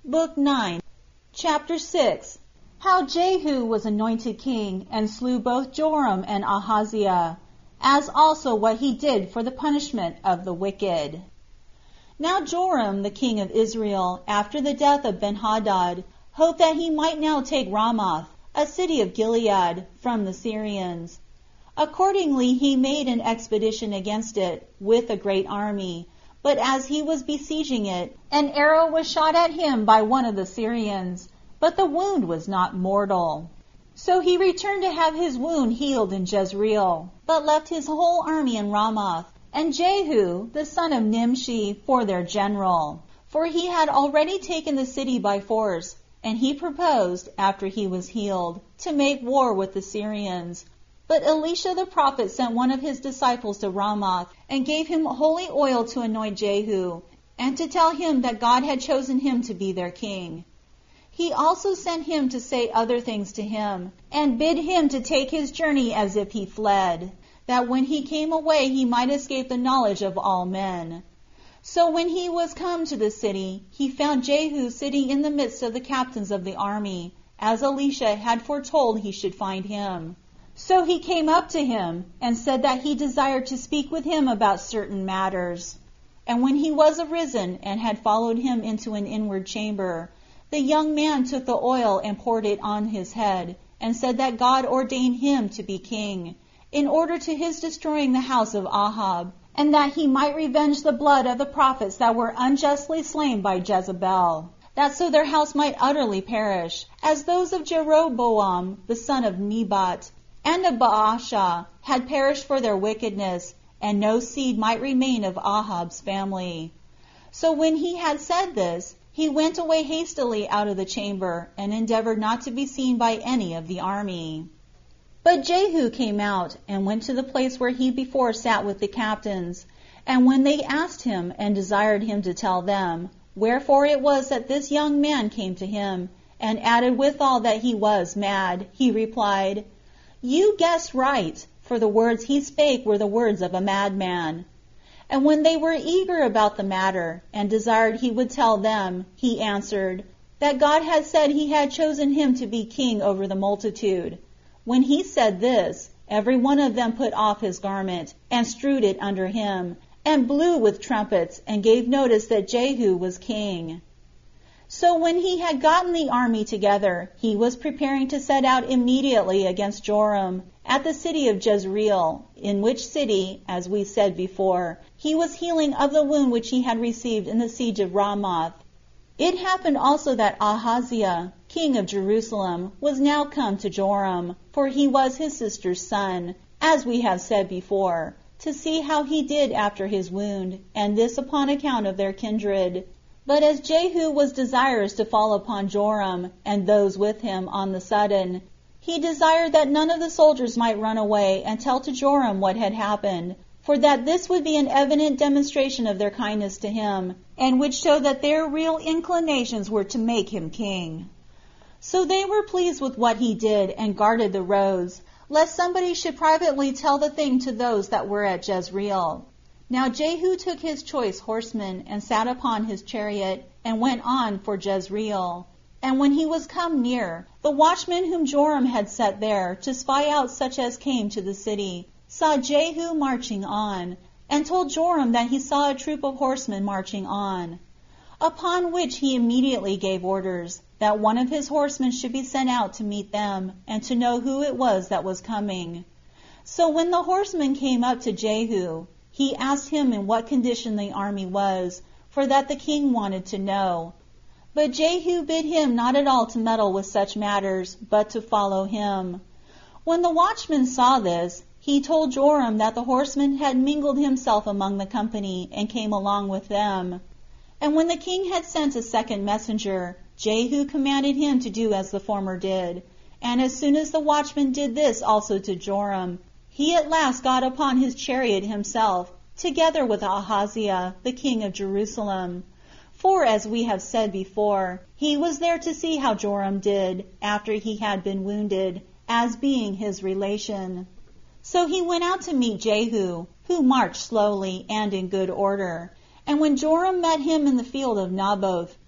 Book 9, Chapter 6. How Jehu was anointed king, and slew both Joram and Ahaziah, as also what he did for the punishment of the wicked. Now Joram, the king of Israel, after the death of Benhadad, hoped that he might now take Ramoth, a city of Gilead, from the Syrians. Accordingly he made an expedition against it, with a great army. But as he was besieging it, an arrow was shot at him by one of the Syrians, but the wound was not mortal. So he returned to have his wound healed in Jezreel, but left his whole army in Ramoth, and Jehu, the son of Nimshi, for their general. For he had already taken the city by force, and he proposed, after he was healed, to make war with the Syrians. But Elisha the prophet sent one of his disciples to Ramoth, and gave him holy oil to anoint Jehu, and to tell him that God had chosen him to be their king. He also sent him to say other things to him, and bid him to take his journey as if he fled, that when he came away he might escape the knowledge of all men. So when he was come to the city, he found Jehu sitting in the midst of the captains of the army, as Elisha had foretold he should find him. So he came up to him, and said that he desired to speak with him about certain matters. And when he was arisen, and had followed him into an inward chamber, the young man took the oil and poured it on his head, and said that God ordained him to be king, in order to his destroying the house of Ahab, and that he might revenge the blood of the prophets that were unjustly slain by Jezebel, that so their house might utterly perish, as those of Jeroboam the son of Nebat, and of Baasha, had perished for their wickedness, and no seed might remain of Ahab's family. So when he had said this, he went away hastily out of the chamber, and endeavored not to be seen by any of the army. But Jehu came out, and went to the place where he before sat with the captains. And when they asked him, and desired him to tell them, wherefore it was that this young man came to him, and added withal that he was mad, he replied, You guessed right, for the words he spake were the words of a madman. And when they were eager about the matter, and desired he would tell them, he answered, that God had said he had chosen him to be king over the multitude. When he said this, every one of them put off his garment, and strewed it under him, and blew with trumpets, and gave notice that Jehu was king. So when he had gotten the army together, he was preparing to set out immediately against Joram, at the city of Jezreel, in which city, as we said before, he was healing of the wound which he had received in the siege of Ramoth. It happened also that Ahaziah, king of Jerusalem, was now come to Joram, for he was his sister's son, as we have said before, to see how he did after his wound, and this upon account of their kindred. But as Jehu was desirous to fall upon Joram, and those with him, on the sudden, he desired that none of the soldiers might run away and tell to Joram what had happened, for that this would be an evident demonstration of their kindness to him, and would show that their real inclinations were to make him king. So they were pleased with what he did, and guarded the roads, lest somebody should privately tell the thing to those that were at Jezreel. Now Jehu took his choice horsemen, and sat upon his chariot, and went on for Jezreel. And when he was come near, the watchmen whom Joram had set there, to spy out such as came to the city, saw Jehu marching on, and told Joram that he saw a troop of horsemen marching on. Upon which he immediately gave orders, that one of his horsemen should be sent out to meet them, and to know who it was that was coming. So when the horseman came up to Jehu, he asked him in what condition the army was, for that the king wanted to know. But Jehu bid him not at all to meddle with such matters, but to follow him. When the watchman saw this, he told Joram that the horseman had mingled himself among the company, and came along with them. And when the king had sent a second messenger, Jehu commanded him to do as the former did. And as soon as the watchman did this also to Joram, he at last got upon his chariot himself, together with Ahaziah, the king of Jerusalem. For, as we have said before, he was there to see how Joram did, after he had been wounded, as being his relation. So he went out to meet Jehu, who marched slowly, and in good order. And when Joram met him in the field of Naboth,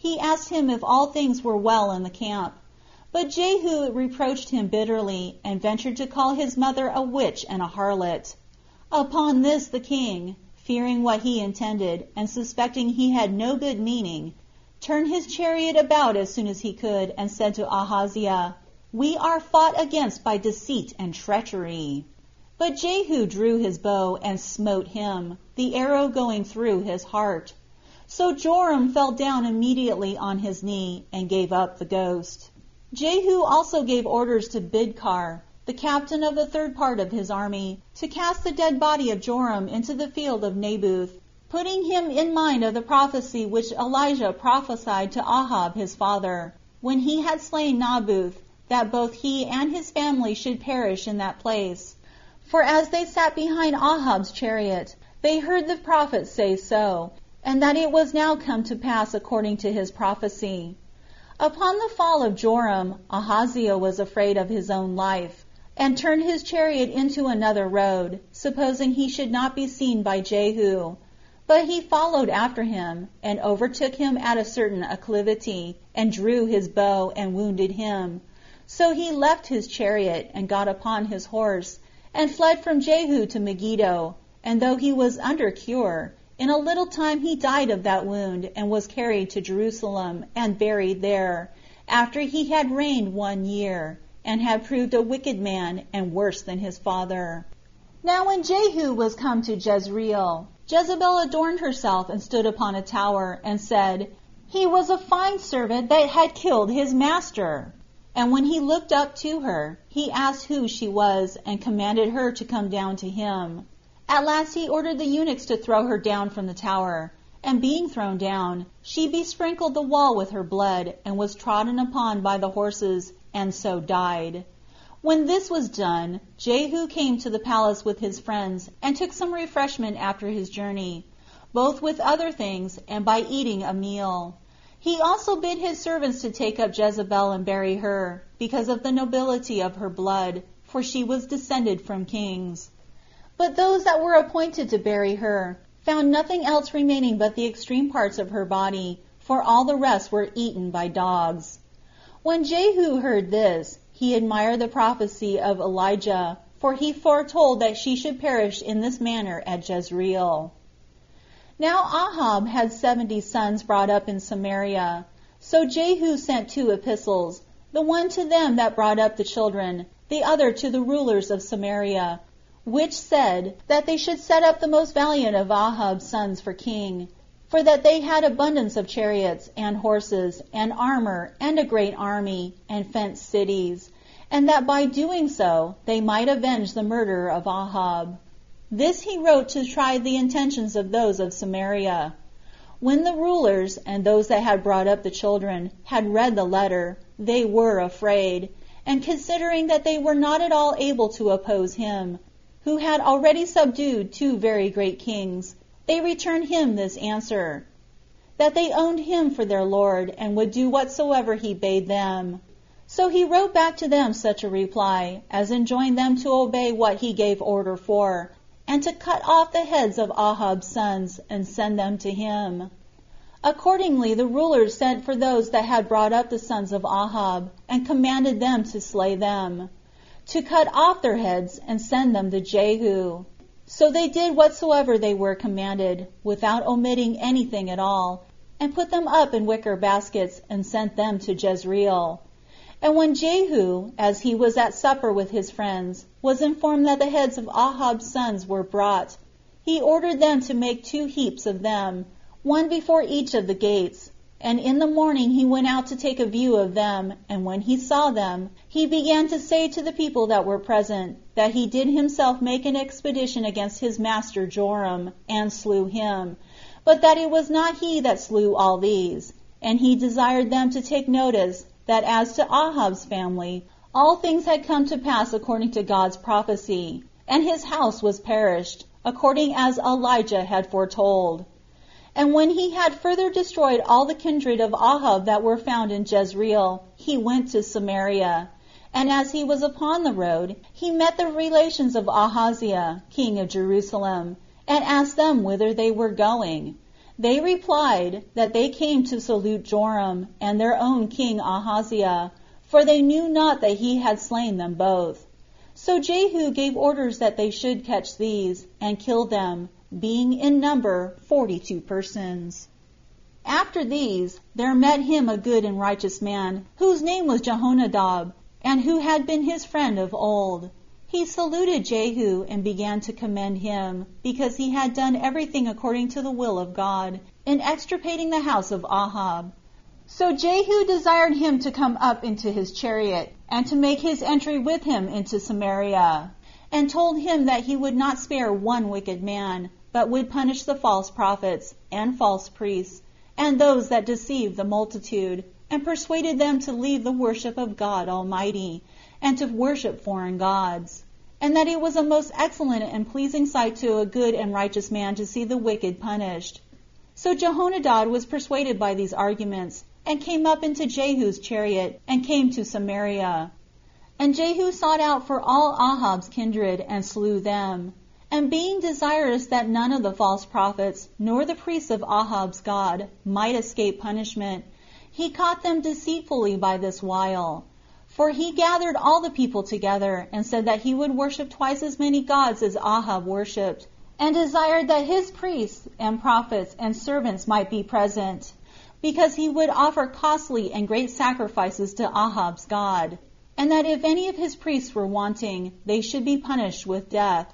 he asked him if all things were well in the camp. But Jehu reproached him bitterly, and ventured to call his mother a witch and a harlot. Upon this the king, fearing what he intended, and suspecting he had no good meaning, turned his chariot about as soon as he could, and said to Ahaziah, "We are fought against by deceit and treachery." But Jehu drew his bow and smote him, the arrow going through his heart. So Joram fell down immediately on his knee, and gave up the ghost. Jehu also gave orders to Bidkar, the captain of the third part of his army, to cast the dead body of Joram into the field of Naboth, putting him in mind of the prophecy which Elijah prophesied to Ahab his father, when he had slain Naboth, that both he and his family should perish in that place. For as they sat behind Ahab's chariot, they heard the prophet say so, and that it was now come to pass according to his prophecy. Upon the fall of Joram, Ahaziah was afraid of his own life, and turned his chariot into another road, supposing he should not be seen by Jehu. But he followed after him, and overtook him at a certain acclivity, and drew his bow, and wounded him. So he left his chariot, and got upon his horse, and fled from Jehu to Megiddo, and though he was under cure, in a little time he died of that wound, and was carried to Jerusalem, and buried there, after he had reigned 1 year, and had proved a wicked man, and worse than his father. Now when Jehu was come to Jezreel, Jezebel adorned herself, and stood upon a tower, and said, "He was a fine servant that had killed his master." And when he looked up to her, he asked who she was, and commanded her to come down to him. At last he ordered the eunuchs to throw her down from the tower, and being thrown down, she besprinkled the wall with her blood, and was trodden upon by the horses, and so died. When this was done, Jehu came to the palace with his friends, and took some refreshment after his journey, both with other things, and by eating a meal. He also bid his servants to take up Jezebel and bury her, because of the nobility of her blood, for she was descended from kings. But those that were appointed to bury her found nothing else remaining but the extreme parts of her body, for all the rest were eaten by dogs. When Jehu heard this, he admired the prophecy of Elijah, for he foretold that she should perish in this manner at Jezreel. Now Ahab had 70 sons brought up in Samaria. So Jehu sent 2 epistles, the one to them that brought up the children, the other to the rulers of Samaria, which said that they should set up the most valiant of Ahab's sons for king, for that they had abundance of chariots, and horses, and armor, and a great army, and fenced cities, and that by doing so they might avenge the murder of Ahab. This he wrote to try the intentions of those of Samaria. When the rulers, and those that had brought up the children, had read the letter, they were afraid, and considering that they were not at all able to oppose him, who had already subdued 2 very great kings, they returned him this answer, that they owned him for their Lord, and would do whatsoever he bade them. So he wrote back to them such a reply, as enjoined them to obey what he gave order for, and to cut off the heads of Ahab's sons, and send them to him. Accordingly the rulers sent for those that had brought up the sons of Ahab, and commanded them to slay them, to cut off their heads, and send them to Jehu. So they did whatsoever they were commanded, without omitting anything at all, and put them up in wicker baskets, and sent them to Jezreel. And when Jehu, as he was at supper with his friends, was informed that the heads of Ahab's sons were brought, he ordered them to make 2 heaps of them, one before each of the gates. And in the morning he went out to take a view of them, and when he saw them, he began to say to the people that were present, that he did himself make an expedition against his master Joram, and slew him, but that it was not he that slew all these. And he desired them to take notice, that as to Ahab's family, all things had come to pass according to God's prophecy, and his house was perished, according as Elijah had foretold. And when he had further destroyed all the kindred of Ahab that were found in Jezreel, he went to Samaria. And as he was upon the road, he met the relations of Ahaziah, king of Jerusalem, and asked them whither they were going. They replied that they came to salute Joram and their own king Ahaziah, for they knew not that he had slain them both. So Jehu gave orders that they should catch these, and kill them, being in number 42 persons. After these, there met him a good and righteous man, whose name was Jehonadab, and who had been his friend of old. He saluted Jehu and began to commend him, because he had done everything according to the will of God, in extirpating the house of Ahab. So Jehu desired him to come up into his chariot, and to make his entry with him into Samaria, and told him that he would not spare one wicked man, but would punish the false prophets, and false priests, and those that deceived the multitude, and persuaded them to leave the worship of God Almighty, and to worship foreign gods, and that it was a most excellent and pleasing sight to a good and righteous man to see the wicked punished. So Jehonadab was persuaded by these arguments, and came up into Jehu's chariot, and came to Samaria. And Jehu sought out for all Ahab's kindred, and slew them. And being desirous that none of the false prophets, nor the priests of Ahab's God, might escape punishment, he caught them deceitfully by this wile. For he gathered all the people together, and said that he would worship twice as many gods as Ahab worshipped, and desired that his priests and prophets and servants might be present, because he would offer costly and great sacrifices to Ahab's God, and that if any of his priests were wanting, they should be punished with death.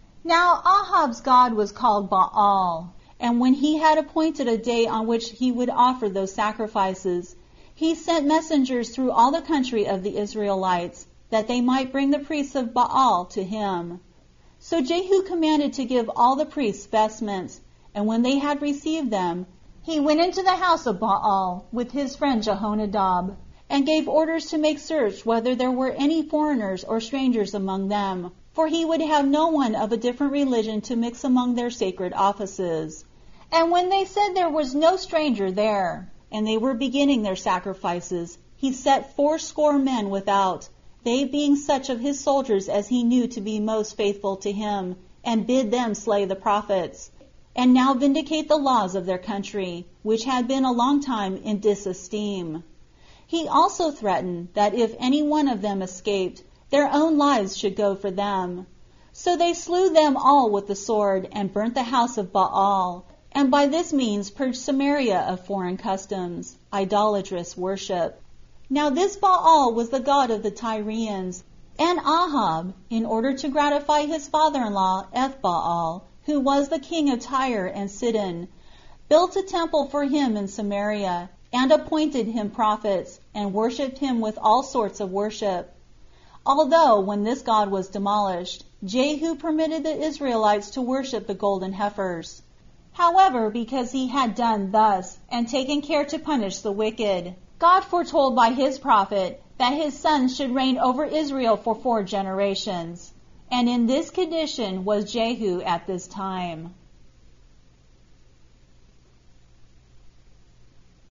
Now Ahab's God was called Baal, and when he had appointed a day on which he would offer those sacrifices, he sent messengers through all the country of the Israelites, that they might bring the priests of Baal to him. So Jehu commanded to give all the priests vestments, and when they had received them, he went into the house of Baal with his friend Jehonadab, and gave orders to make search whether there were any foreigners or strangers among them, for he would have no one of a different religion to mix among their sacred offices. And when they said there was no stranger there, and they were beginning their sacrifices, he set 80 men without, they being such of his soldiers as he knew to be most faithful to him, and bid them slay the prophets, and now vindicate the laws of their country, which had been a long time in disesteem. He also threatened that if any one of them escaped, their own lives should go for them. So they slew them all with the sword, and burnt the house of Baal, and by this means purged Samaria of foreign customs, idolatrous worship. Now this Baal was the god of the Tyrians, and Ahab, in order to gratify his father-in-law Ethbaal, who was the king of Tyre and Sidon, built a temple for him in Samaria, and appointed him prophets, and worshipped him with all sorts of worship. Although, when this god was demolished, Jehu permitted the Israelites to worship the golden heifers. However, because he had done thus, and taken care to punish the wicked, God foretold by his prophet that his sons should reign over Israel for 4 generations. And in this condition was Jehu at this time.